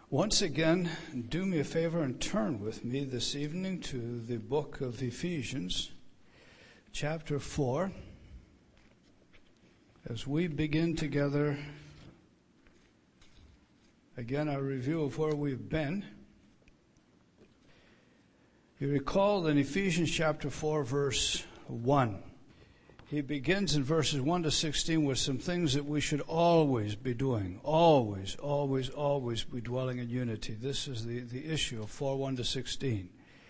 Once again, do me a favor and turn with me this evening to the book of Ephesians, chapter 4, as we begin together, again, our review of where we've been. You recall in Ephesians chapter 4, verse 1, he begins in verses 1 to 16 with some things that we should always be doing. Always be dwelling in unity. This is the issue of 4, 1 to 16.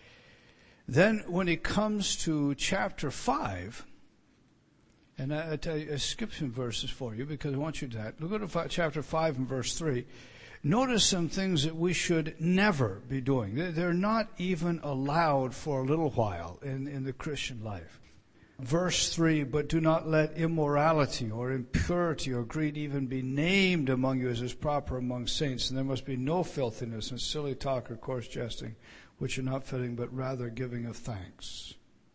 Then when he comes to chapter 5, and I tell you, I skip some verses for you because I want you to that. Look at chapter 5 and verse 3. Notice some things that we should never be doing. They're not even allowed for a little while in the Christian life. Verse 3, but do not let immorality or impurity or greed even be named among you as is proper among saints. And there must be no filthiness and silly talk or coarse jesting, which are not fitting, but rather giving of thanks.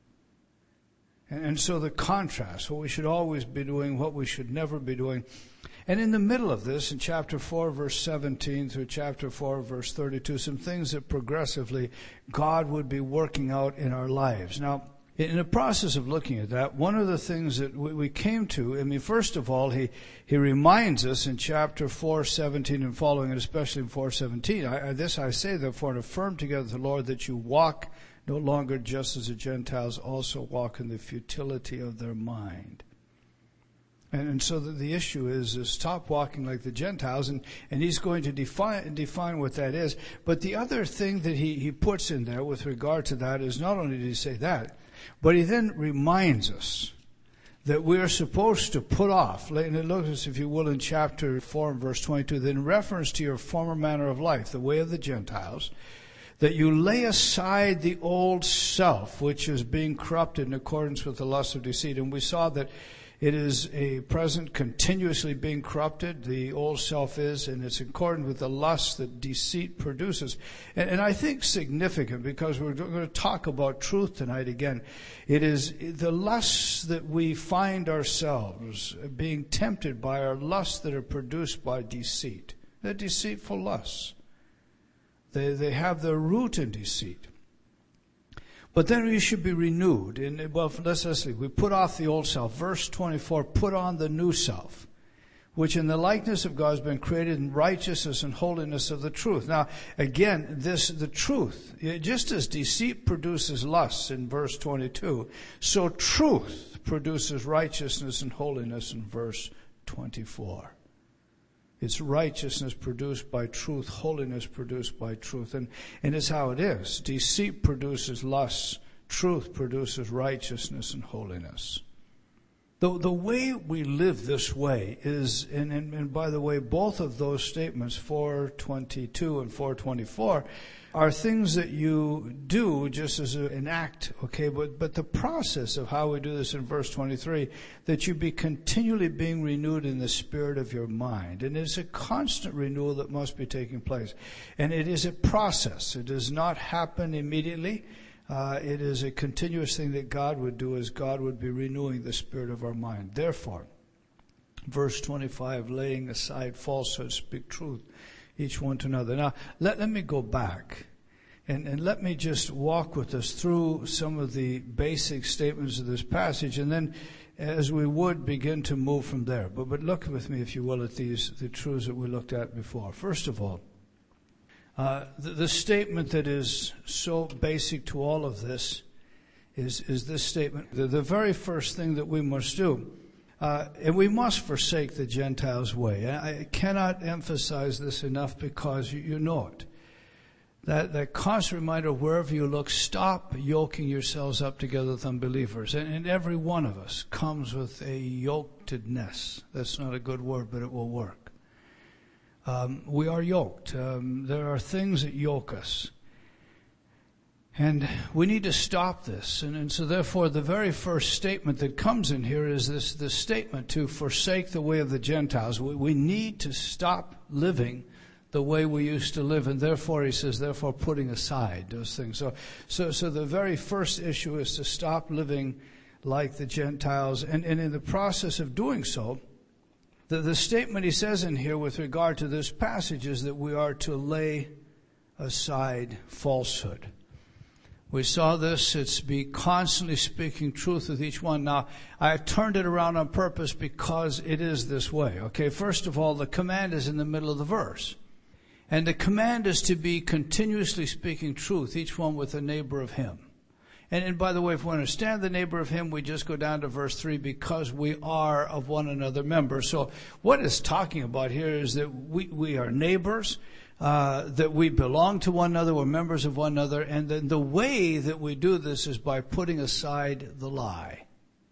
And so the contrast, what we should always be doing, what we should never be doing. And in the middle of this, in chapter 4, verse 17 through chapter 4, verse 32, some things that progressively God would be working out in our lives. Now, in the process of looking at that, one of the things that we came to, first of all, he reminds us in chapter 4:17 and following, and especially in 4:17, this I say, therefore, and affirm together with the Lord that you walk no longer just as the Gentiles also walk in the futility of their mind. And so the issue is stop walking like the Gentiles, and he's going to define what that is. But the other thing that he puts in there with regard to that is not only did he say that, but he then reminds us that we are supposed to put off, and look at this, if you will, in chapter 4 and verse 22, that in reference to your former manner of life, the way of the Gentiles, that you lay aside the old self, which is being corrupted in accordance with the lust of deceit. And we saw that it is a present continuously being corrupted, the old self is, and it's in accordance with the lust that deceit produces. And I think significant, because we're going to talk about truth tonight again. It is the lusts that we find ourselves being tempted by are lusts that are produced by deceit. They're deceitful lusts. They have their root in deceit. But then we should be renewed. Let's see. We put off the old self. Verse 24, put on the new self, which in the likeness of God has been created in righteousness and holiness of the truth. Now, again, the truth, just as deceit produces lusts in verse 22, so truth produces righteousness and holiness in verse 24. It's righteousness produced by truth, holiness produced by truth. And it's how it is. Deceit produces lust, truth produces righteousness and holiness. The way we live this way is, and by the way, both of those statements, 4:22 and 4:24, are things that you do just as an act, okay? But the process of how we do this in verse 23, that you be continually being renewed in the spirit of your mind. And it's a constant renewal that must be taking place. And it is a process. It does not happen immediately. It is a continuous thing that God would do, as God would be renewing the spirit of our mind. Therefore, verse 25, laying aside falsehood, speak truth, each one to another. Now, let me go back and let me just walk with us through some of the basic statements of this passage, and then as we would begin to move from there. But look with me, if you will, at the truths that we looked at before. First of all, the statement that is so basic to all of this is this statement. The very first thing that we must do, and we must forsake the Gentiles' way. I cannot emphasize this enough, because you know it. That constant reminder, wherever you look, stop yoking yourselves up together with unbelievers. And every one of us comes with a yokedness. That's not a good word, but it will work. We are yoked. There are things that yoke us. And we need to stop this. And so therefore, the very first statement that comes in here is this statement to forsake the way of the Gentiles. We need to stop living the way we used to live. And therefore, he says, therefore putting aside those things. So the very first issue is to stop living like the Gentiles. And in the process of doing so, The statement he says in here with regard to this passage is that we are to lay aside falsehood. We saw this, it's be constantly speaking truth with each one. Now, I turned it around on purpose because it is this way. Okay, first of all, the command is in the middle of the verse. And the command is to be continuously speaking truth, each one with a neighbor of him. And by the way, if we understand the neighbor of him, we just go down to verse 3, because we are of one another members. So what it's talking about here is that we are neighbors, that we belong to one another, we're members of one another, and then the way that we do this is by putting aside the lie.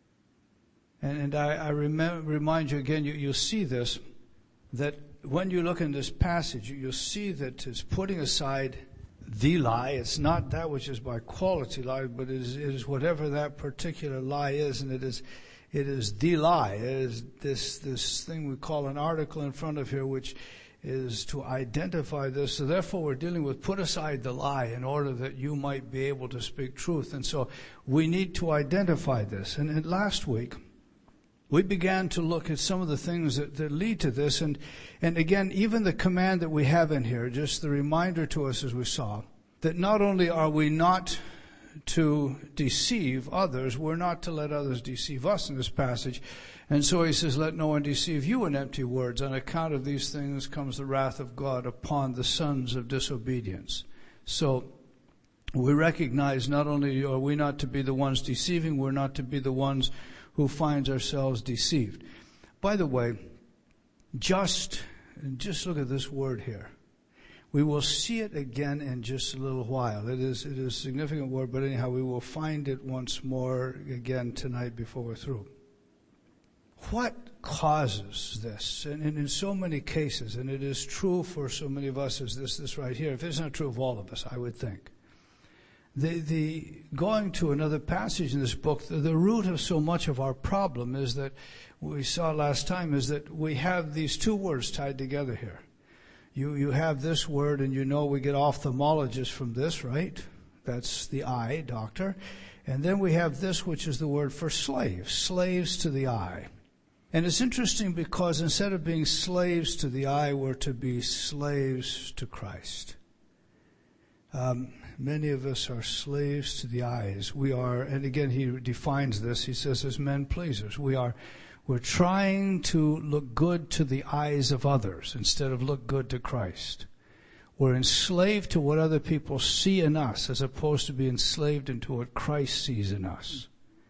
And I remind you again, you'll see this, that when you look in this passage, you'll see that it's putting aside the lie. It's not that which is by quality lie, but it is whatever that particular lie is, and it is the lie. It is this thing we call an article in front of here, which is to identify this. So therefore we're dealing with put aside the lie in order that you might be able to speak truth. And so we need to identify this. And last week, we began to look at some of the things that lead to this. And again, even the command that we have in here, just the reminder to us as we saw, that not only are we not to deceive others, we're not to let others deceive us in this passage. And so he says, let no one deceive you in empty words. On account of these things comes the wrath of God upon the sons of disobedience. So we recognize not only are we not to be the ones deceiving, we're not to be the ones who finds ourselves deceived. By the way, just look at this word here. We will see it again in just a little while. It is a significant word, but anyhow, we will find it once more again tonight before we're through. What causes this? And in so many cases, and it is true for so many of us, is this right here. If it's not true of all of us, I would think. The going to another passage in this book, the root of so much of our problem is that we saw last time is that we have these two words tied together here. You have this word, and you know we get ophthalmologist from this, right? That's the eye, doctor. And then we have this, which is the word for slaves to the eye. And it's interesting because instead of being slaves to the eye, we're to be slaves to Christ. Many of us are slaves to the eyes. We are, and again he defines this, he says as men pleasers. We're trying to look good to the eyes of others instead of look good to Christ. We're enslaved to what other people see in us as opposed to being enslaved into what Christ sees in us.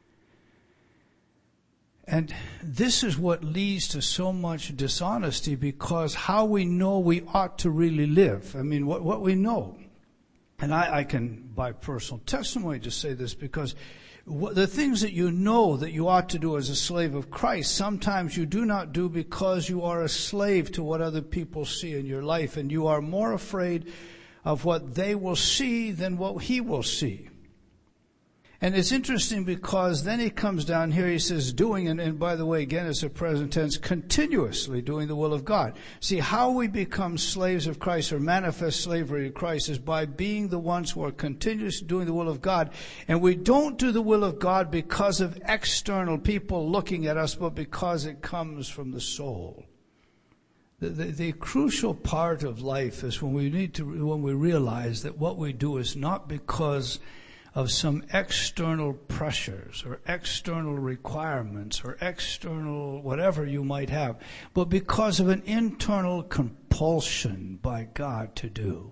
And this is what leads to so much dishonesty, because how we know we ought to really live. I mean, what we know. And I can, by personal testimony, just say this, because the things that you know that you ought to do as a slave of Christ, sometimes you do not do because you are a slave to what other people see in your life, and you are more afraid of what they will see than what he will see. And it's interesting because then he comes down here, he says doing, and by the way, again, it's a present tense, continuously doing the will of God. See, how we become slaves of Christ or manifest slavery to Christ is by being the ones who are continuously doing the will of God. And we don't do the will of God because of external people looking at us, but because it comes from the soul. The crucial part of life is when we realize that what we do is not because of some external pressures or external requirements or external whatever you might have, but because of an internal compulsion by God to do.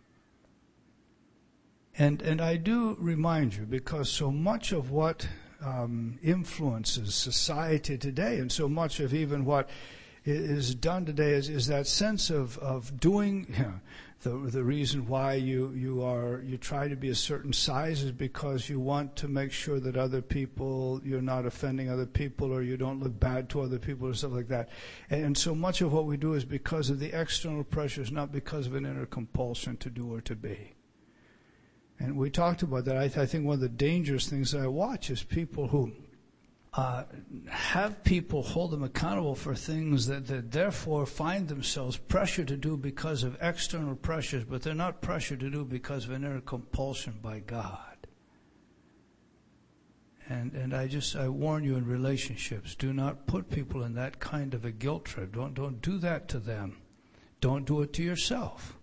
And I do remind you, because so much of what influences society today, and so much of even what is done today is that sense of doing. The reason why you try to be a certain size is because you want to make sure that other people, you're not offending other people, or you don't look bad to other people or stuff like that. And so much of what we do is because of the external pressures, not because of an inner compulsion to do or to be. And we talked about that. I think one of the dangerous things that I watch is people who have people hold them accountable for things that therefore find themselves pressured to do because of external pressures, but they're not pressured to do because of an inner compulsion by God. And I warn you in relationships, do not put people in that kind of a guilt trip. Don't do that to them. Don't do it to yourself.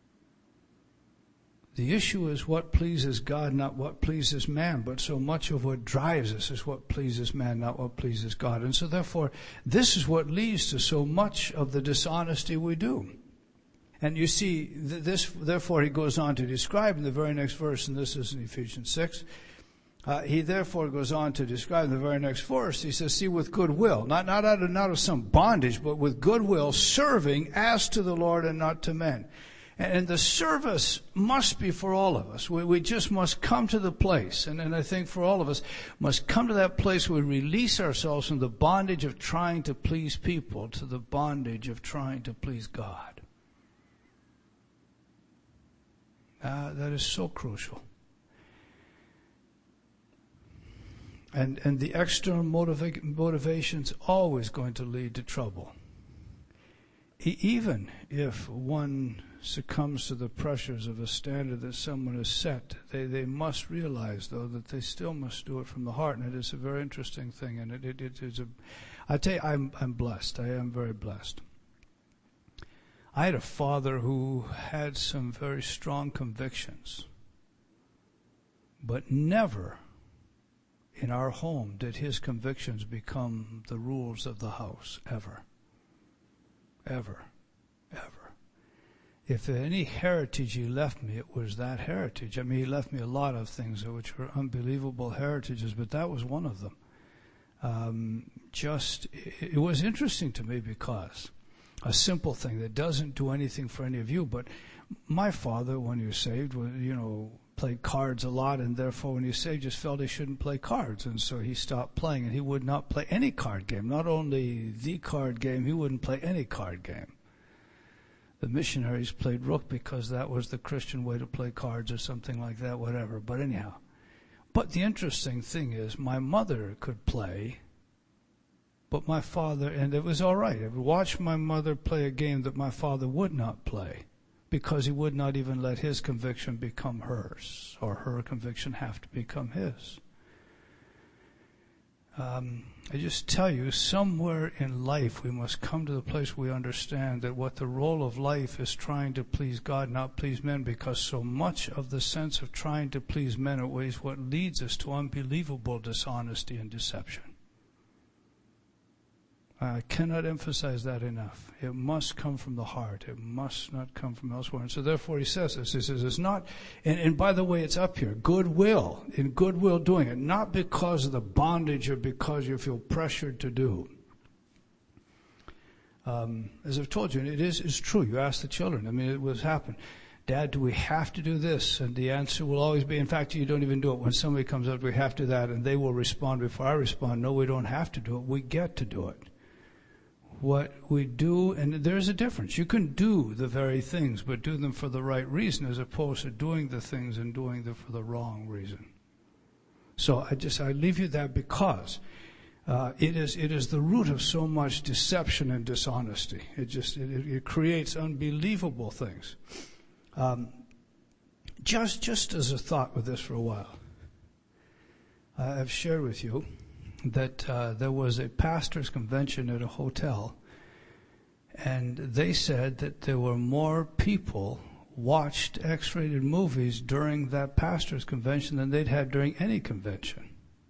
The issue is what pleases God, not what pleases man. But so much of what drives us is what pleases man, not what pleases God. And so therefore, this is what leads to so much of the dishonesty we do. And you see, therefore he goes on to describe in the very next verse, and this is in Ephesians 6, he therefore goes on to describe in the very next verse, he says, see, with goodwill, not out of some bondage, but with goodwill, serving as to the Lord and not to men. And the service must be for all of us. We just must come to the place, and I think for all of us, must come to that place where we release ourselves from the bondage of trying to please people to the bondage of trying to please God. That is so crucial. And the external motivation's always going to lead to trouble. Even if one succumbs to the pressures of a standard that someone has set, they must realize, though, that they still must do it from the heart. And it is a very interesting thing. And it is I tell you, I'm blessed. I am very blessed. I had a father who had some very strong convictions, but never in our home did his convictions become the rules of the house, ever. Ever. Ever. If any heritage he left me, it was that heritage. I mean, he left me a lot of things which were unbelievable heritages, but that was one of them. It was interesting to me because a simple thing that doesn't do anything for any of you, but my father, when he was saved, played cards a lot, and therefore when he was saved, just felt he shouldn't play cards, and so he stopped playing, and he would not play any card game. Not only the card game, he wouldn't play any card game. The missionaries played rook because that was the Christian way to play cards or something like that, whatever. But anyhow. But the interesting thing is my mother could play, but my father, and it was all right. I would watch my mother play a game that my father would not play because he would not even let his conviction become hers or her conviction have to become his. I just tell you, somewhere in life we must come to the place where we understand that what the role of life is trying to please God, not please men, because so much of the sense of trying to please men is what leads us to unbelievable dishonesty and deception. I cannot emphasize that enough. It must come from the heart. It must not come from elsewhere. And so therefore he says this. He says it's not, and by the way, it's up here, goodwill, in goodwill doing it, not because of the bondage or because you feel pressured to do. As I've told you, and it's true. You ask the children. I mean, it was happen. Dad, do we have to do this? And the answer will always be, in fact, you don't even do it. When somebody comes up, we have to do that, and they will respond before I respond. No, we don't have to do it. We get to do it. What we do, and there's a difference. You can do the very things, but do them for the right reason as opposed to doing the things and doing them for the wrong reason. So I leave you that because it is the root of so much deception and dishonesty. It creates unbelievable things. Just as a thought with this for a while, I've shared with you that there was a pastor's convention at a hotel, and they said that there were more people watched X-rated movies during that pastor's convention than they'd had during any convention.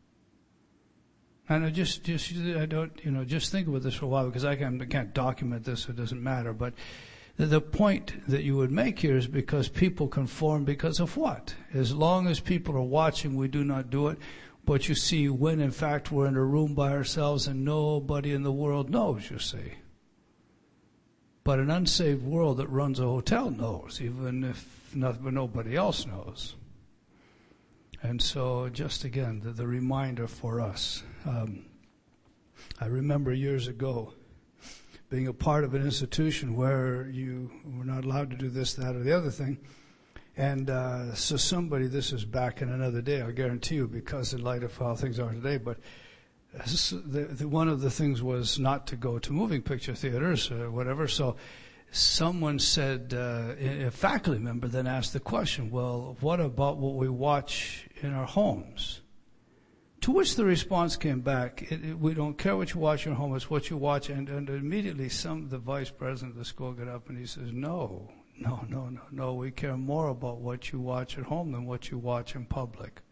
And just think about this for a while because I can't document this, so it doesn't matter. But the point that you would make here is because people conform because of what? As long as people are watching, we do not do it. But you see, when in fact we're in a room by ourselves and nobody in the world knows, you see. But an unsaved world that runs a hotel knows, even if nobody else knows. And so, just again, the reminder for us. I remember years ago being a part of an institution where you were not allowed to do this, that, or the other thing. And so somebody, this is back in another day, I guarantee you, because in light of how things are today, but one of the things was not to go to moving picture theaters or whatever. So someone said, a faculty member then asked the question, well, what about what we watch in our homes? To which the response came back, we don't care what you watch at home, it's what you watch. And immediately the vice president of the school got up and he says, no, we care more about what you watch at home than what you watch in public.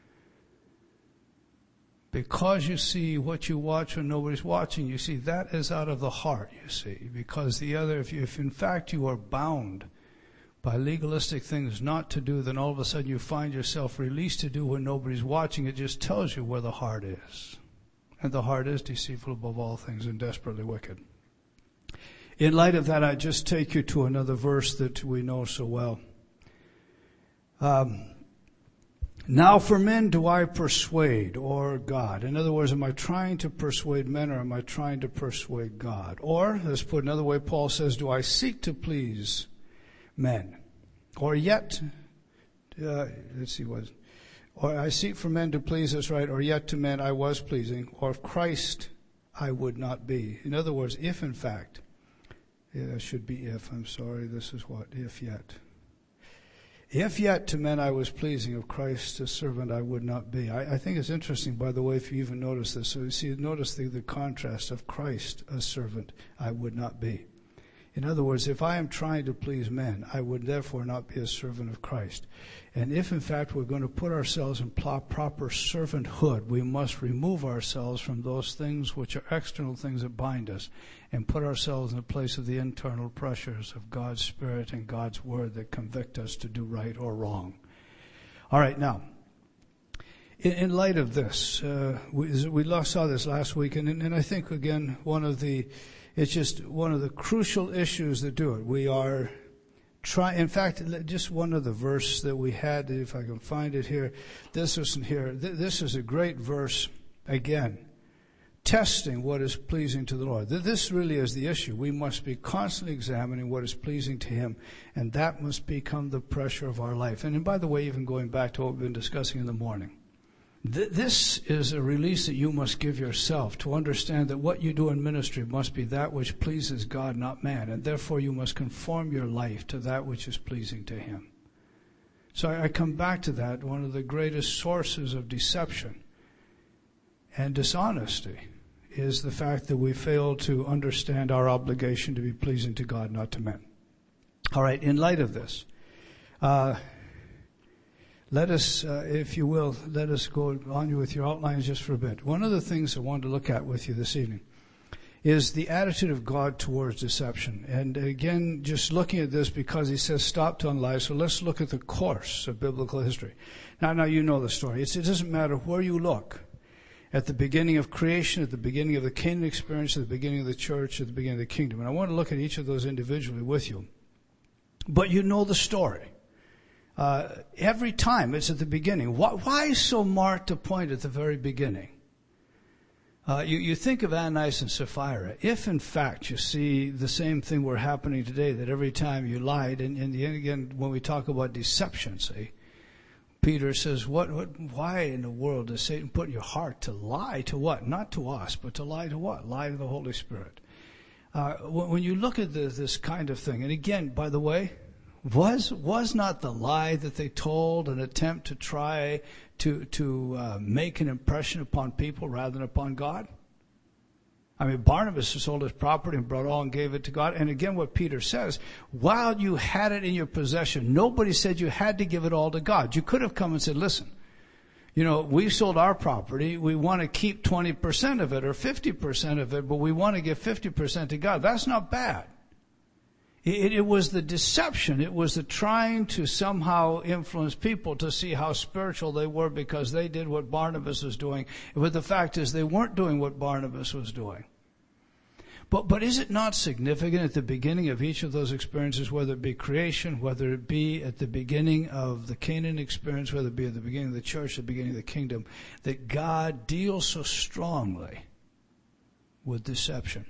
Because you see what you watch when nobody's watching, you see, that is out of the heart, you see. Because if in fact you are bound by legalistic things not to do, then all of a sudden you find yourself released to do when nobody's watching. It just tells you where the heart is. And the heart is deceitful above all things and desperately wicked. In light of that, I just take you to another verse that we know so well. Now for men do I persuade, or God? In other words, am I trying to persuade men, or am I trying to persuade God? Or, let's put another way, Paul says, do I seek to please men? Or yet, or I seek for men to please, that's right, or yet to men I was pleasing, or of Christ I would not be. In other words, if in fact, it should be if, I'm sorry, this is what, if yet. If yet to men I was pleasing, of Christ a servant I would not be. I think it's interesting, by the way, if you even notice this. So you see, notice the contrast of Christ a servant I would not be. In other words, if I am trying to please men, I would therefore not be a servant of Christ. And if in fact we're going to put ourselves in proper servanthood, we must remove ourselves from those things which are external things that bind us and put ourselves in the place of the internal pressures of God's Spirit and God's Word that convict us to do right or wrong. All right, now, in light of this, we saw this last week, and I think, again, it's just one of the crucial issues that do it. We are in fact, just one of the verse that we had, if I can find it here, this isn't here. This is a great verse, again, testing what is pleasing to the Lord. This really is the issue. We must be constantly examining what is pleasing to Him, and that must become the pressure of our life. And by the way, even going back to what we've been discussing in the morning, this is a release that you must give yourself to understand that what you do in ministry must be that which pleases God, not man. And therefore you must conform your life to that which is pleasing to Him. So I come back to that. One of the greatest sources of deception and dishonesty is the fact that we fail to understand our obligation to be pleasing to God, not to men. All right, in light of this, let us, if you will, let us go on with your outlines just for a bit. One of the things I wanted to look at with you this evening is the attitude of God towards deception. And again, just looking at this because He says stop telling lies, so let's look at the course of biblical history. Now you know the story. It doesn't matter where you look. At the beginning of creation, at the beginning of the Canaan experience, at the beginning of the church, at the beginning of the kingdom. And I want to look at each of those individually with you. But you know the story. Every time it's at the beginning. Why so marked a point at the very beginning? You think of Ananias and Sapphira. If in fact you see the same thing were happening today, that every time you lied, and again, when we talk about deception, see, Peter says, why in the world does Satan put in your heart to lie to what? Not to us, but to lie to what? Lie to the Holy Spirit. When you look at this kind of thing, and again, by the way, was not the lie that they told an attempt to try to make an impression upon people rather than upon God? I mean, Barnabas sold his property and brought all and gave it to God. And again, what Peter says, while you had it in your possession, nobody said you had to give it all to God. You could have come and said, listen, we sold our property. We want to keep 20% of it or 50% of it, but we want to give 50% to God. That's not bad. It was the deception. It was the trying to somehow influence people to see how spiritual they were because they did what Barnabas was doing. But the fact is they weren't doing what Barnabas was doing. But is it not significant at the beginning of each of those experiences, whether it be creation, whether it be at the beginning of the Canaan experience, whether it be at the beginning of the church, the beginning of the kingdom, that God deals so strongly with deception?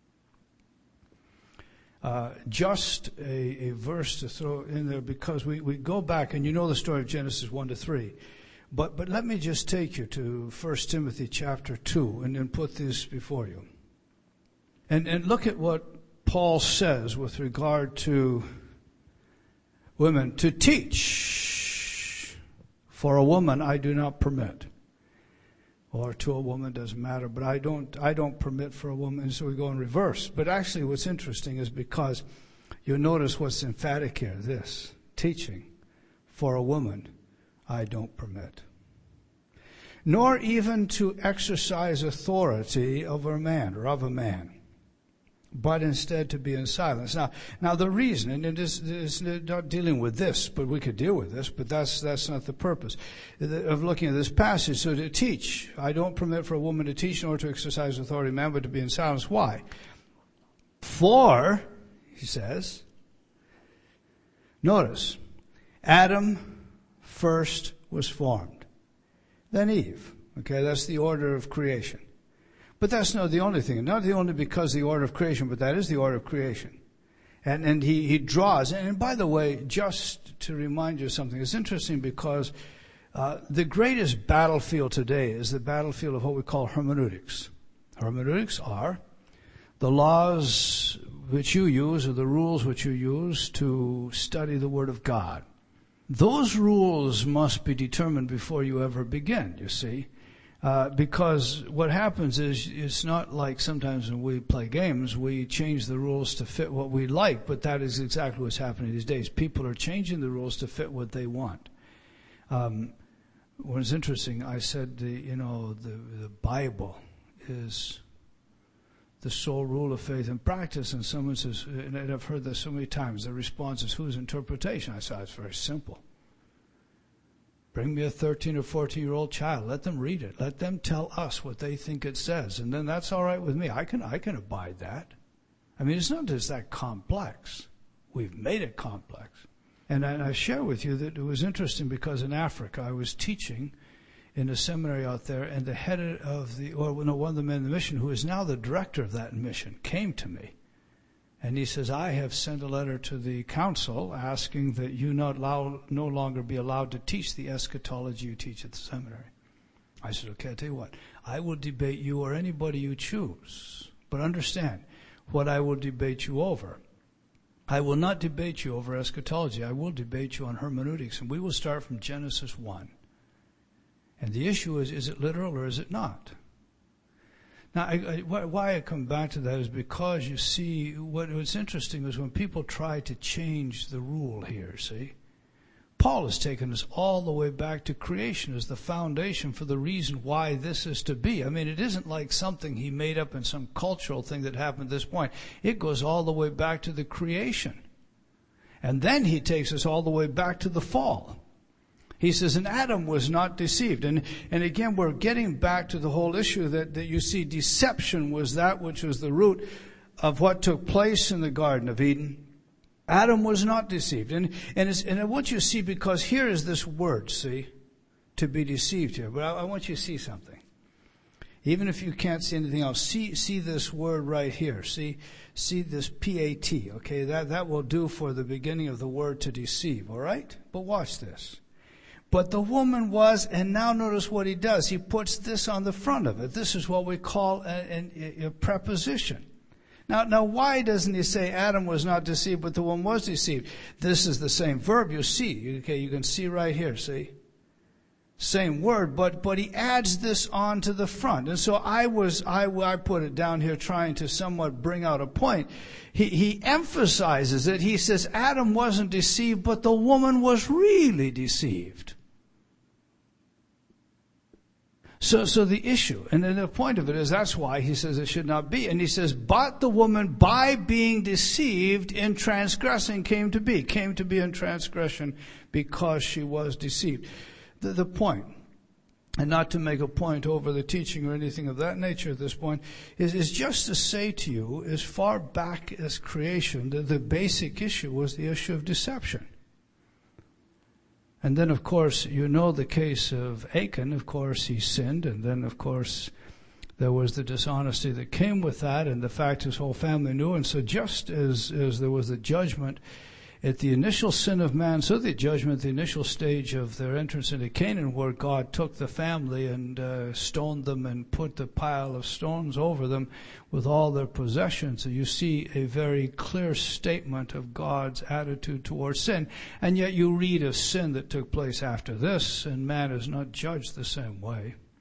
Just a verse to throw in there because we go back, and you know the story of Genesis 1-3. But let me just take you to 1 Timothy chapter 2 and then put this before you. And look at what Paul says with regard to women. To teach for a woman I do not permit. or to a woman, doesn't matter. But I don't permit for a woman, so we go in reverse. But actually what's interesting is because you'll notice what's emphatic here, this, teaching for a woman, I don't permit. Nor even to exercise authority over a man or of a man, but instead to be in silence. Now the reason, and it is not dealing with this, but we could deal with this, but that's not the purpose of looking at this passage. So to teach, I don't permit for a woman to teach nor to exercise authority, man, but to be in silence. Why? For, he says, notice, Adam first was formed, then Eve. Okay, that's the order of creation. But that's not the only thing. Not the only because the order of creation, but that is the order of creation. And he draws. And by the way, just to remind you of something, it's interesting because the greatest battlefield today is the battlefield of what we call hermeneutics. Hermeneutics are the laws which you use or the rules which you use to study the Word of God. Those rules must be determined before you ever begin, you see. Because what happens is it's not like sometimes when we play games, we change the rules to fit what we like, but that is exactly what's happening these days. People are changing the rules to fit what they want. What's interesting, I said the Bible is the sole rule of faith and practice, and someone says, and I've heard this so many times, the response is, whose interpretation? I said, it's very simple. Bring me a 13 or 14-year-old child. Let them read it. Let them tell us what they think it says. And then that's all right with me. I can abide that. I mean, it's not just that complex. We've made it complex. And I share with you that it was interesting because in Africa I was teaching in a seminary out there, and the head of one of the men in the mission, who is now the director of that mission, came to me. And he says, I have sent a letter to the council asking that you no longer be allowed to teach the eschatology you teach at the seminary. I said, okay, I'll tell you what. I will debate you or anybody you choose. But understand what I will debate you over. I will not debate you over eschatology. I will debate you on hermeneutics. And we will start from Genesis 1. And the issue is it literal or is it not? Now, why I come back to that is because you see, what's interesting is when people try to change the rule here, see? Paul has taken us all the way back to creation as the foundation for the reason why this is to be. I mean, it isn't like something he made up in some cultural thing that happened at this point. It goes all the way back to the creation. And then he takes us all the way back to the fall. He says, and Adam was not deceived. And again, we're getting back to the whole issue that you see deception was that which was the root of what took place in the Garden of Eden. Adam was not deceived. And I want you to see, because here is this word, see, to be deceived here. But I want you to see something. Even if you can't see anything else, see this word right here. See this P-A-T, okay? That will do for the beginning of the word to deceive, all right? But watch this. But the woman was, and now notice what he does. He puts this on the front of it. This is what we call a preposition. Now, why doesn't he say Adam was not deceived, but the woman was deceived? This is the same verb. You see, okay, you can see right here, see? Same word, but he adds this on to the front. And so I put it down here trying to somewhat bring out a point. He emphasizes it. He says Adam wasn't deceived, but the woman was really deceived. So the issue, and then the point of it is that's why he says it should not be. And he says, but the woman by being deceived in transgressing came to be in transgression because she was deceived. The point, and not to make a point over the teaching or anything of that nature at this point, is just to say to you, as far back as creation, the basic issue was the issue of deception. And then, of course, you know the case of Achan. Of course, he sinned, and then, of course, there was the dishonesty that came with that, and the fact his whole family knew. And so just as there was the judgment at the initial sin of man, so the judgment, the initial stage of their entrance into Canaan, where God took the family and stoned them and put the pile of stones over them with all their possessions. So you see a very clear statement of God's attitude towards sin. And yet you read of sin that took place after this, and man is not judged the same way.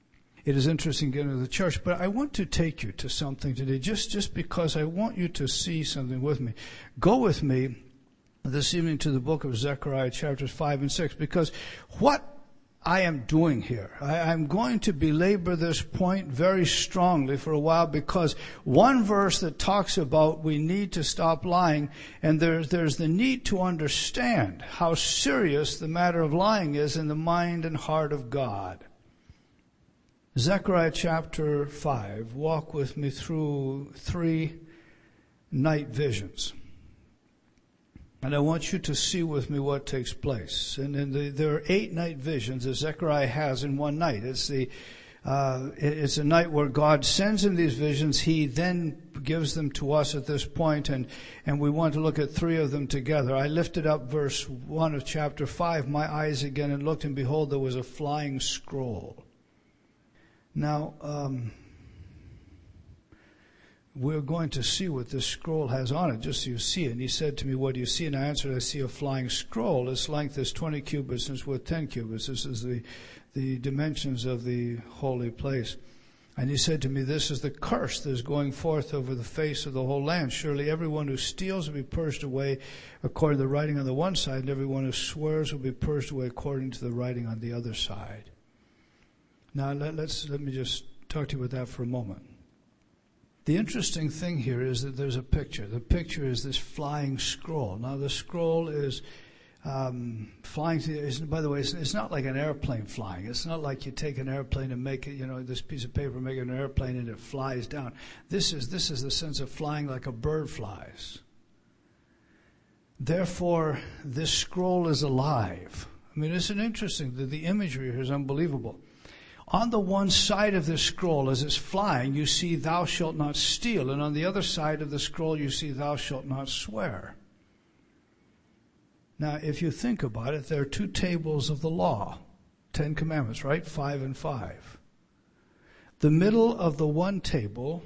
it is interesting getting to the church. But I want to take you to something today, just because I want you to see something with me. Go with me this evening to the book of Zechariah, chapters 5 and 6, because what I am doing here, I'm going to belabor this point very strongly for a while, because one verse that talks about we need to stop lying, and there's the need to understand how serious the matter of lying is in the mind and heart of God. Zechariah chapter 5, walk with me through 3 night visions. And I want you to see with me what takes place. And there are 8 night visions that Zechariah has in one night. It's a night where God sends him these visions. He then gives them to us at this point, and we want to look at 3 of them together. I lifted up verse 1 of chapter 5, my eyes again, and looked, and behold, there was a flying scroll. Now, we're going to see what this scroll has on it, just so you see it. And he said to me, what do you see? And I answered, I see a flying scroll. Its length is 20 cubits and its width 10 cubits. This is the dimensions of the holy place. And he said to me, this is the curse that is going forth over the face of the whole land. Surely everyone who steals will be purged away according to the writing on the one side, and everyone who swears will be purged away according to the writing on the other side. Now let me just talk to you about that for a moment. The interesting thing here is that there's a picture. The picture is this flying scroll. Now the scroll is flying. By the way, it's not like an airplane flying. It's not like you take an airplane and make it, this piece of paper, make it an airplane and it flies down. This is the sense of flying like a bird flies. Therefore, this scroll is alive. I mean, it's interesting. The imagery here is unbelievable. On the one side of this scroll, as it's flying, you see, thou shalt not steal. And on the other side of the scroll, you see, thou shalt not swear. Now, if you think about it, there are 2 tables of the law. 10 commandments, right? 5 and 5. The middle of the one table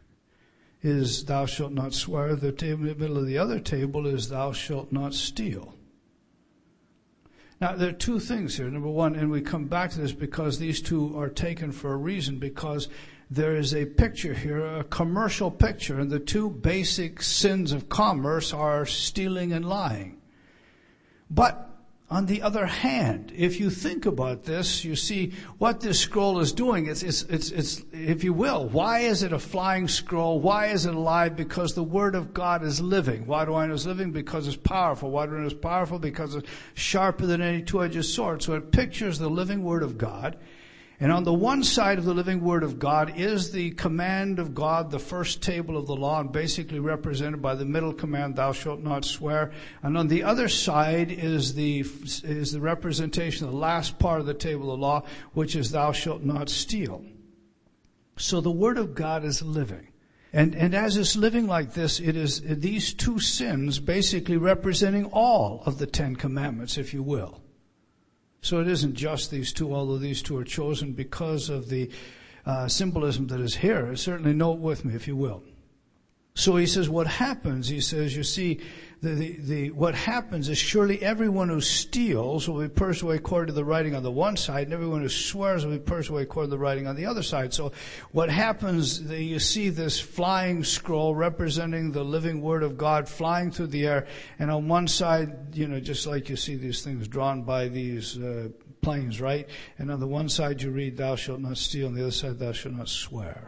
is thou shalt not swear. The middle of the other table is thou shalt not steal. Now, there are 2 things here. Number one, and we come back to this because these 2 are taken for a reason, because there is a picture here, a commercial picture, and the 2 basic sins of commerce are stealing and lying. But on the other hand, if you think about this, you see what this scroll is doing. It's if you will, why is it a flying scroll? Why is it alive? Because the Word of God is living. Why do I know it's living? Because it's powerful. Why do I know it's powerful? Because it's sharper than any 2-edged sword. So it pictures the living Word of God. And on the one side of the living Word of God is the command of God, the first table of the law, and basically represented by the middle command, thou shalt not swear. And on the other side is the representation of the last part of the table of the law, which is thou shalt not steal. So the Word of God is living. And as it's living like this, it is these 2 sins basically representing all of the 10 commandments, if you will. So it isn't just these 2, although these 2 are chosen because of the symbolism that is here. Certainly note with me, if you will. So he says, what happens? He says, you see, what happens is surely everyone who steals will be purged away according to the writing on the one side, and everyone who swears will be purged away according to the writing on the other side. So what happens, you see this flying scroll representing the living Word of God flying through the air, and on one side, just like you see these things drawn by these planes, right? And on the one side you read, thou shalt not steal, on the other side, thou shalt not swear.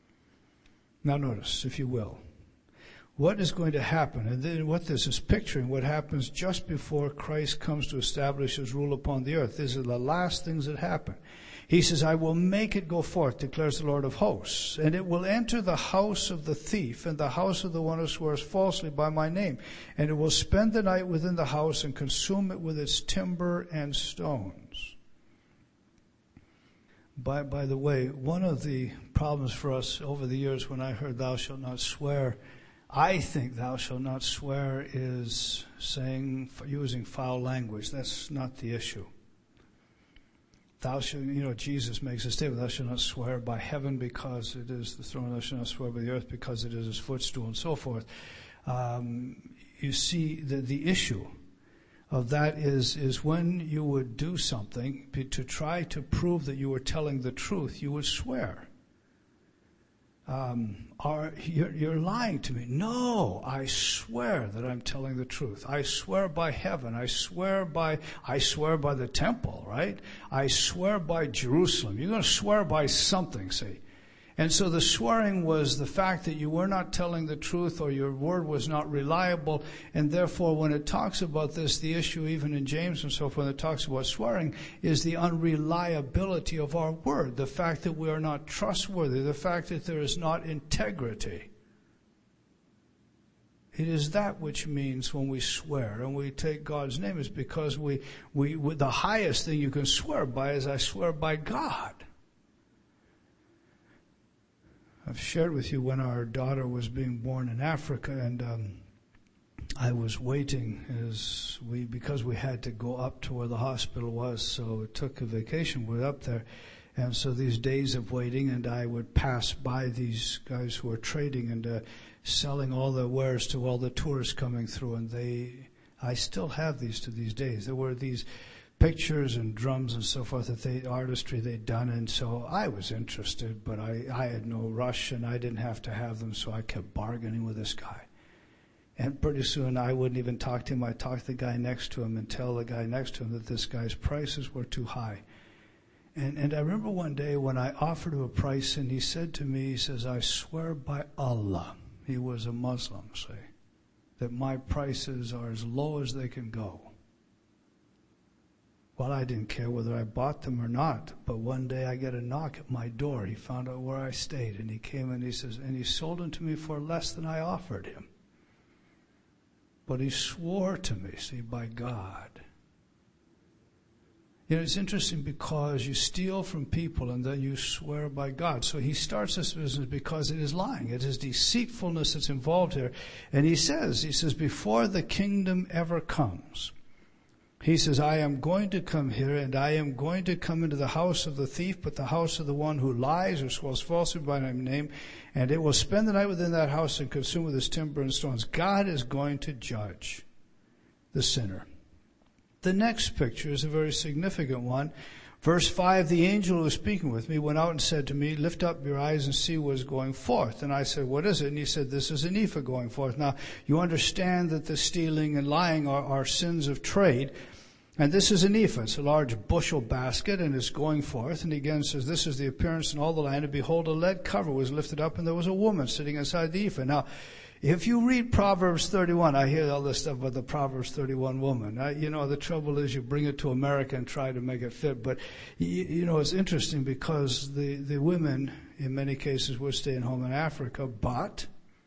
Now notice, if you will, what is going to happen, and then what this is picturing, what happens just before Christ comes to establish his rule upon the earth. These are the last things that happen. He says, I will make it go forth, declares the Lord of hosts, and it will enter the house of the thief and the house of the one who swears falsely by my name, and it will spend the night within the house and consume it with its timber and stones. By the way, one of the problems for us over the years when I heard thou shalt not swear, I think thou shalt not swear is using foul language. That's not the issue. Thou shalt, Jesus makes a statement, thou shalt not swear by heaven because it is the throne, thou shalt not swear by the earth because it is his footstool, and so forth. You see, the issue of that is when you would do something to try to prove that you were telling the truth, you would swear. You're lying to me. No, I swear that I'm telling the truth. I swear by heaven. I swear by the temple, right? I swear by Jerusalem. You're going to swear by something, see. And so the swearing was the fact that you were not telling the truth, or your word was not reliable. And therefore, when it talks about this, the issue even in James and so forth, when it talks about swearing, is the unreliability of our word. The fact that we are not trustworthy. The fact that there is not integrity. It is that which means when we swear and we take God's name, is because we the highest thing you can swear by is, I swear by God. I've shared with you when our daughter was being born in Africa, and I was waiting because we had to go up to where the hospital was, so it took a vacation. We're up there, and so these days of waiting, and I would pass by these guys who were trading and selling all their wares to all the tourists coming through, and I still have these to these days. There were these pictures and drums and so forth artistry they'd done, and so I was interested, but I had no rush and I didn't have to have them, so I kept bargaining with this guy. And pretty soon I wouldn't even talk to him. I'd talk to the guy next to him and tell the guy next to him that this guy's prices were too high. And I remember one day when I offered him a price, and he said to me, he says, I swear by Allah, he was a Muslim, see, that my prices are as low as they can go. Well, I didn't care whether I bought them or not, but one day I get a knock at my door. He found out where I stayed, and he came and he says, and he sold them to me for less than I offered him. But he swore to me, see, by God. You know, it's interesting because you steal from people and then you swear by God. So he starts this business because it is lying. It is deceitfulness that's involved here. And he says, before the kingdom ever comes, he says, I am going to come here, and I am going to come into the house of the thief, but the house of the one who lies or swears falsely by my name, and it will spend the night within that house and consume with its timber and stones. God is going to judge the sinner. The next picture is a very significant one. Verse 5, the angel who was speaking with me went out and said to me, lift up your eyes and see what is going forth. And I said, what is it? And he said, this is an ephah going forth. Now, you understand that the stealing and lying are sins of trade. And this is an ephah. It's a large bushel basket, and it's going forth. And he again says, this is the appearance in all the land. And behold, a lead cover was lifted up, and there was a woman sitting inside the ephah. Now, if you read Proverbs 31, I hear all this stuff about the Proverbs 31 woman. The trouble is you bring it to America and try to make it fit. But, it's interesting because the women, in many cases, were staying home in Africa. But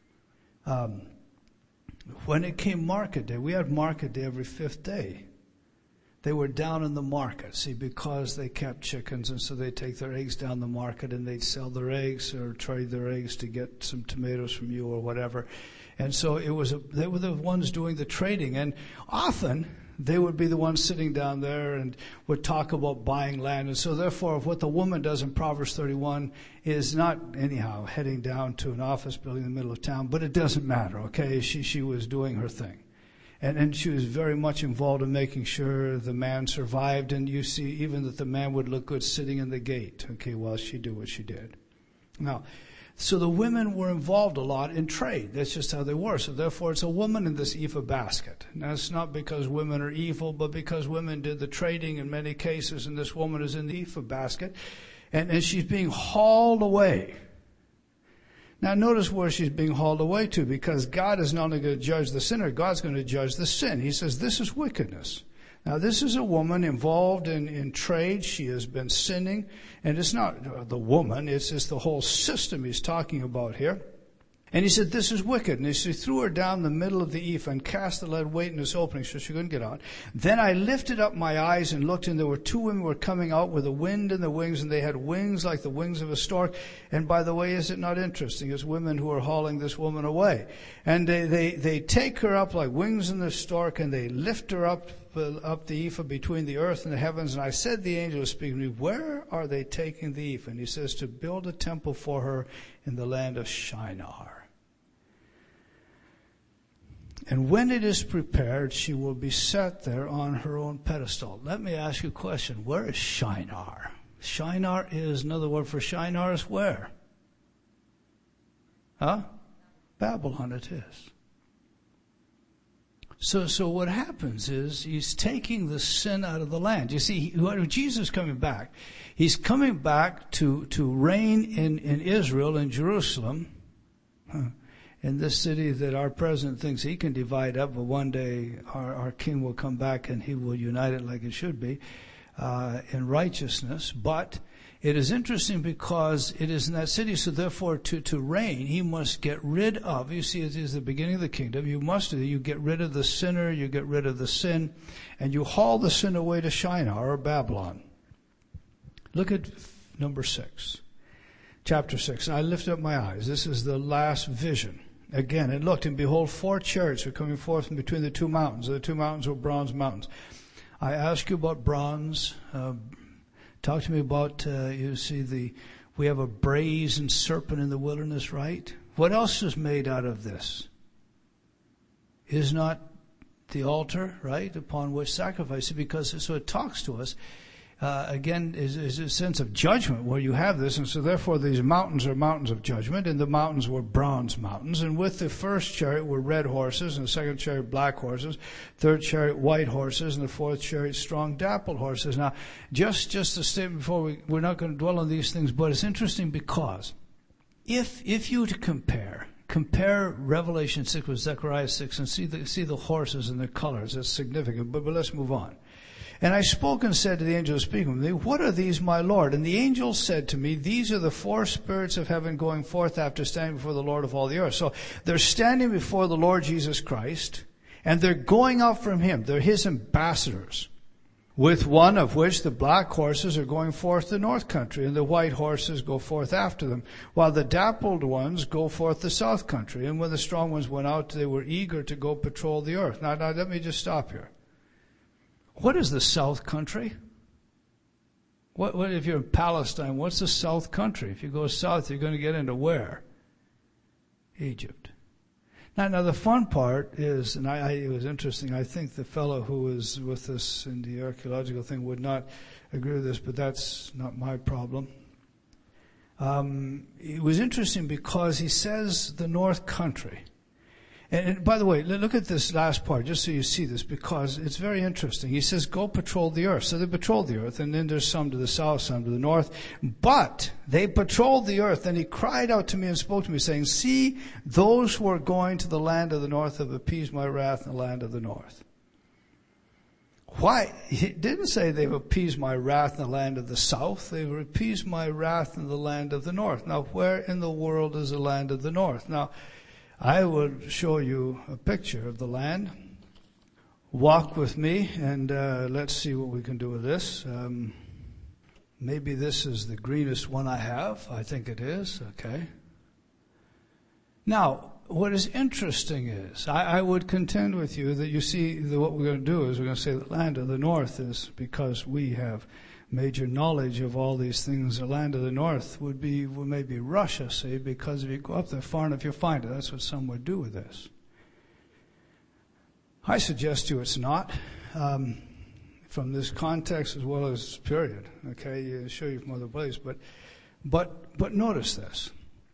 when it came market day, we had market day every 5th day. They were down in the market, see, because they kept chickens, and so they'd take their eggs down the market and they'd sell their eggs or trade their eggs to get some tomatoes from you or whatever. And so they were the ones doing the trading, and often they would be the ones sitting down there and would talk about buying land. And so therefore, what the woman does in Proverbs 31 is not anyhow heading down to an office building in the middle of town, but it doesn't matter, okay? She was doing her thing. And she was very much involved in making sure the man survived. And you see even that the man would look good sitting in the gate, okay, while she did what she did. Now, so the women were involved a lot in trade. That's just how they were. So therefore, it's a woman in this ephah basket. Now, it's not because women are evil, but because women did the trading in many cases, and this woman is in the ephah basket. And she's being hauled away. Now notice where she's being hauled away to, because God is not only going to judge the sinner, God's going to judge the sin. He says this is wickedness. Now this is a woman involved in trade. She has been sinning, and it's not the woman, it's just the whole system he's talking about here. And he said, this is wicked. And he threw her down the middle of the ephah and cast the lead weight in its opening so she couldn't get out. Then I lifted up my eyes and looked, and there were 2 women who were coming out with a wind in the wings, and they had wings like the wings of a stork. And by the way, is it not interesting? It's women who are hauling this woman away. And they take her up like wings in the stork, and they lift her up the ephah between the earth and the heavens. And I said, the angel was speaking to me, where are they taking the ephah? And he says, to build a temple for her in the land of Shinar. And when it is prepared, she will be set there on her own pedestal. Let me ask you a question. Where is Shinar? Shinar is, another word for Shinar is where? Huh? Babylon it is. So what happens is he's taking the sin out of the land. You see, when Jesus is coming back, he's coming back to reign in Israel, in Jerusalem, in this city that our president thinks he can divide up, but one day our king will come back and he will unite it like it should be, in righteousness. But it is interesting because it is in that city, so therefore to reign, he must get rid of, you see, it is the beginning of the kingdom, you get rid of the sinner, you get rid of the sin, and you haul the sin away to Shinar or Babylon. Look at number 6, chapter 6. And I lift up my eyes. This is the last vision. Again, and looked, and behold, 4 chariots were coming forth from between the 2 mountains. The 2 mountains were bronze mountains. I ask you about bronze. Talk to me about, we have a brazen serpent in the wilderness, right? What else is made out of this? Is not the altar, right, upon which sacrifice, because so it talks to us. Again, is a sense of judgment where you have this, and so therefore these mountains are mountains of judgment, and the mountains were bronze mountains, and with the first chariot were red horses, and the second chariot black horses, third chariot white horses, and the fourth chariot strong dappled horses. Now, just a statement before we're not going to dwell on these things, but it's interesting because if you were to compare Revelation 6 with Zechariah 6 and see the horses and their colors, it's significant, but let's move on. And I spoke and said to the angel speaking with me, what are these, my Lord? And the angel said to me, these are the 4 spirits of heaven going forth after standing before the Lord of all the earth. So they're standing before the Lord Jesus Christ, and they're going out from him. They're his ambassadors, with one of which the black horses are going forth the north country, and the white horses go forth after them, while the dappled ones go forth the south country. And when the strong ones went out, they were eager to go patrol the earth. Now let me just stop here. What is the south country? What if you're in Palestine, what's the south country? If you go south, you're going to get into where? Egypt. Now the fun part is, and it was interesting, I think the fellow who was with us in the archaeological thing would not agree with this, but that's not my problem. It was interesting because he says the north country. And by the way, look at this last part, just so you see this, because it's very interesting. He says, go patrol the earth. So they patrolled the earth, and then there's some to the south, some to the north. But they patrolled the earth, and he cried out to me and spoke to me, saying, see, those who are going to the land of the north have appeased my wrath in the land of the north. Why? He didn't say they've appeased my wrath in the land of the south. They've appeased my wrath in the land of the north. Now, where in the world is the land of the north? Now, I will show you a picture of the land. Walk with me, and let's see what we can do with this. Maybe this is the greenest one I have. I think it is. Okay. Now, what is interesting is, I would contend with you that you see what we're going to do is we're going to say the land of the north is because we have major knowledge of all these things. The land of the north would maybe Russia, say, because if you go up there far enough, you'll find it. That's what some would do with this. I suggest to you it's not, from this context as well as period. Okay, I'll show you from other places, but notice this.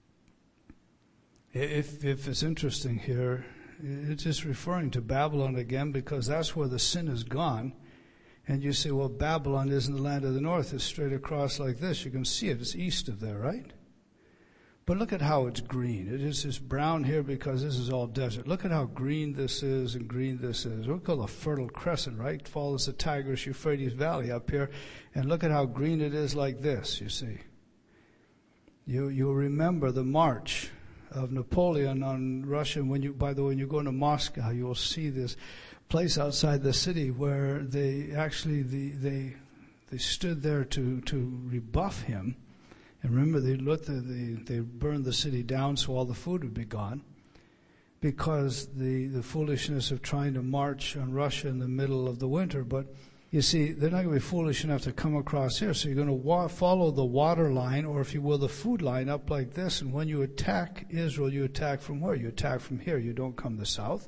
If it's interesting here, it's just referring to Babylon again because that's where the sin is gone. And you say, well, Babylon isn't the land of the north. It's straight across like this. You can see it. It's east of there, right? But look at how it's green. It is this brown here because this is all desert. Look at how green this is and green this is. We call it a fertile crescent, right? It follows the Tigris-Euphrates Valley up here. And look at how green it is like this, you see. You remember the march of Napoleon on Russia. When you go into Moscow, you will see this place outside the city where they actually they stood there to rebuff him. And remember, they burned the city down so all the food would be gone because the foolishness of trying to march on Russia in the middle of the winter. But you see, they're not going to be foolish enough to come across here. So you're going to follow the water line, or if you will, the food line up like this. And when you attack Israel, you attack from where? You attack from here. You don't come the south.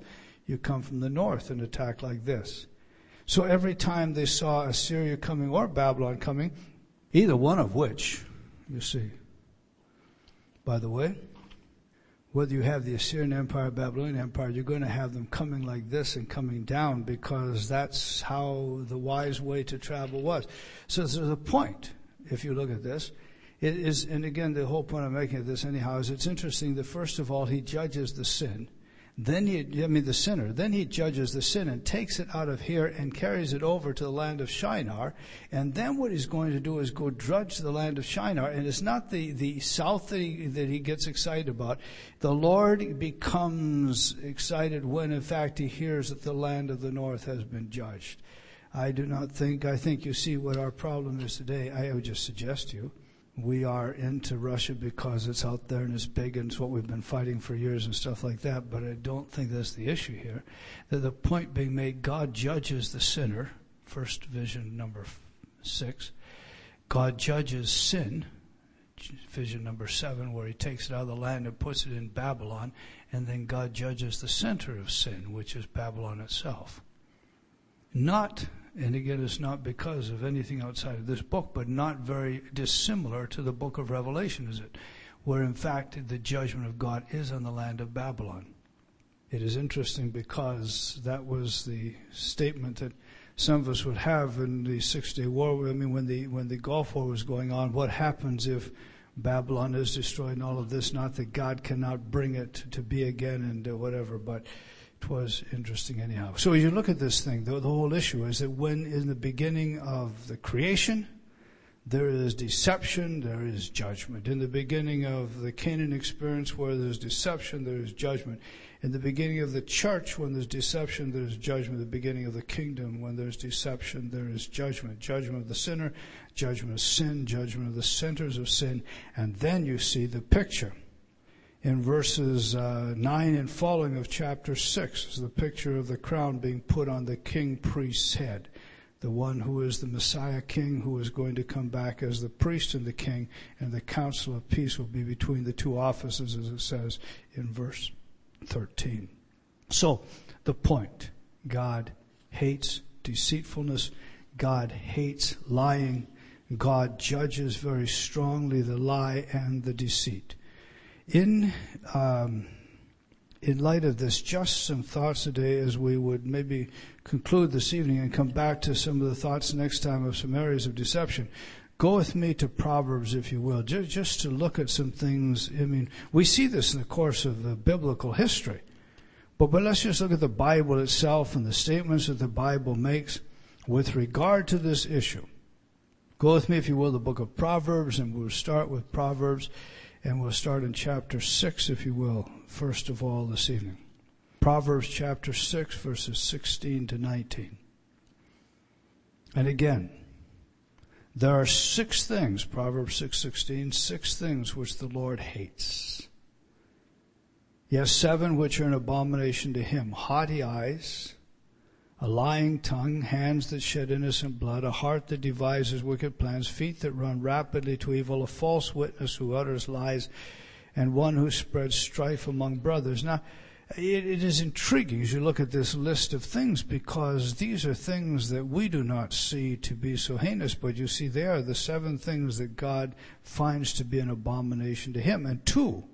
you come from the north and attack like this. So every time they saw Assyria coming or Babylon coming, either one of which, you see. By the way, whether you have the Assyrian Empire or Babylonian Empire, you're going to have them coming like this and coming down, because that's how the wise way to travel was. So there's a point, if you look at this. It is, and again, the whole point I'm making of this anyhow is it's interesting that first of all, he judges the sin. Then the sinner. Then he judges the sin and takes it out of here and carries it over to the land of Shinar. And then what he's going to do is go drudge the land of Shinar. And it's not the south that he gets excited about. The Lord becomes excited when in fact he hears that the land of the north has been judged. I think you see what our problem is today. I would just suggest to you, we are into Russia because it's out there and it's big and it's what we've been fighting for years and stuff like that. But I don't think that's the issue here. The point being made, God judges the sinner. First vision number 6. God judges sin. Vision number 7, where he takes it out of the land and puts it in Babylon. And then God judges the center of sin, which is Babylon itself. And again, it's not because of anything outside of this book, but not very dissimilar to the book of Revelation, is it? Where in fact the judgment of God is on the land of Babylon. It is interesting because that was the statement that some of us would have in the 6-day war. I mean, when the Gulf War was going on, what happens if Babylon is destroyed and all of this? Not that God cannot bring it to be again and whatever, but it was interesting anyhow. So you look at this thing, the whole issue is that when in the beginning of the creation, there is deception, there is judgment. In the beginning of the Canaan experience, where there's deception, there is judgment. In the beginning of the church, when there's deception, there is judgment. The beginning of the kingdom, when there's deception, there is judgment. Judgment of the sinner, judgment of sin, judgment of the centers of sin. And then you see the picture. In verses 9 and following of chapter 6 is the picture of the crown being put on the king priest's head. The one who is the Messiah king, who is going to come back as the priest and the king, and the council of peace will be between the two offices, as it says in verse 13. So, the point, God hates deceitfulness. God hates lying. God judges very strongly the lie and the deceit. In light of this, just some thoughts today as we would maybe conclude this evening and come back to some of the thoughts next time of some areas of deception. Go with me to Proverbs, if you will, just to look at some things. I mean, we see this in the course of the biblical history. But let's just look at the Bible itself and the statements that the Bible makes with regard to this issue. Go with me, if you will, the book of Proverbs, and we'll start with Proverbs. And we'll start in chapter 6, if you will, first of all this evening. Proverbs chapter 6, verses 16 to 19. And again, there are 6 things, Proverbs 6:16, 6 things which the Lord hates. Yes, 7 which are an abomination to him: haughty eyes, a lying tongue, hands that shed innocent blood, a heart that devises wicked plans, feet that run rapidly to evil, a false witness who utters lies, and one who spreads strife among brothers. Now, it is intriguing as you look at this list of things, because these are things that we do not see to be so heinous, but you see they are the 7 things that God finds to be an abomination to him. And 2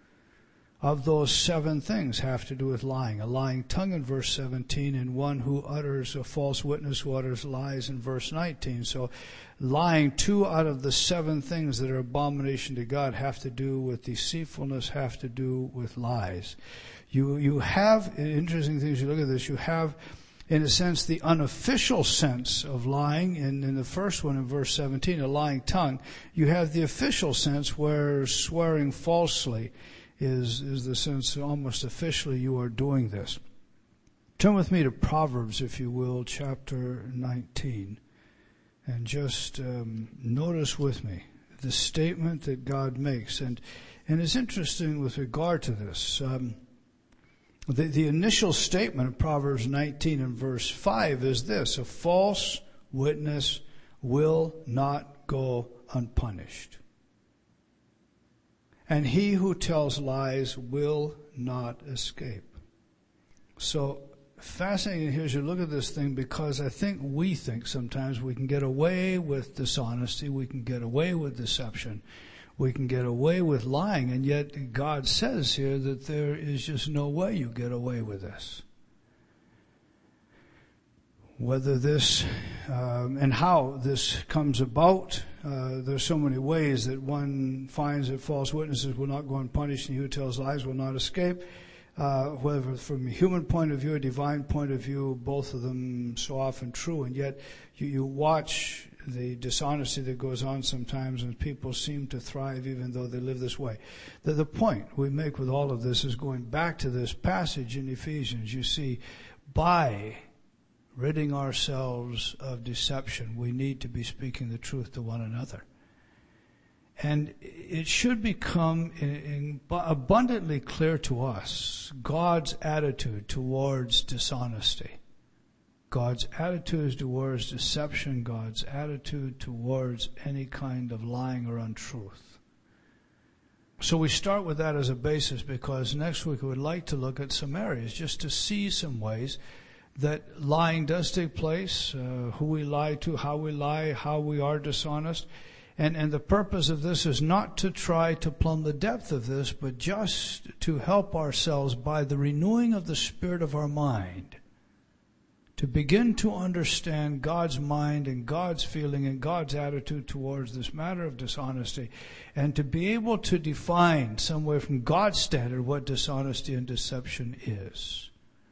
of those 7 things have to do with lying. A lying tongue in verse 17, and one who utters a false witness, who utters lies in verse 19. So lying, 2 out of the 7 things that are abomination to God have to do with deceitfulness, have to do with lies. You have, interesting things, you look at this, you have, in a sense, the unofficial sense of lying. In the first one, in verse 17, a lying tongue. You have the official sense where swearing falsely is the sense almost officially you are doing this. Turn with me to Proverbs, if you will, chapter 19. And just notice with me the statement that God makes. And it's interesting with regard to this. The initial statement of Proverbs 19 and verse 5 is this: a false witness will not go unpunished, and he who tells lies will not escape. So fascinating here as you look at this thing, because I think we think sometimes we can get away with dishonesty, we can get away with deception, we can get away with lying, and yet God says here that there is just no way you get away with this. Whether this and how this comes about, there's so many ways that one finds that false witnesses will not go unpunished and he who tells lies will not escape. Whether from a human point of view, a divine point of view, both of them so often true, and yet you watch the dishonesty that goes on sometimes, and people seem to thrive even though they live this way. The point we make with all of this is going back to this passage in Ephesians. You see, by ridding ourselves of deception, we need to be speaking the truth to one another. And it should become abundantly clear to us God's attitude towards dishonesty, God's attitude towards deception, God's attitude towards any kind of lying or untruth. So we start with that as a basis, because next week we would like to look at some areas just to see some ways that lying does take place, who we lie to, how we are dishonest. And the purpose of this is not to try to plumb the depth of this, but just to help ourselves by the renewing of the spirit of our mind to begin to understand God's mind and God's feeling and God's attitude towards this matter of dishonesty, and to be able to define somewhere from God's standard what dishonesty and deception is.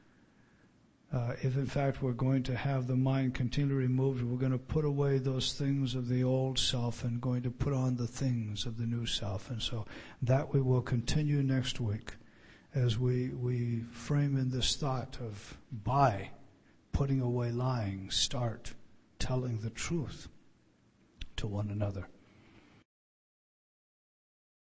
If in fact we're going to have the mind continually removed, we're going to put away those things of the old self and going to put on the things of the new self. And so that we will continue next week as we frame in this thought of, by putting away lying, start telling the truth to one another.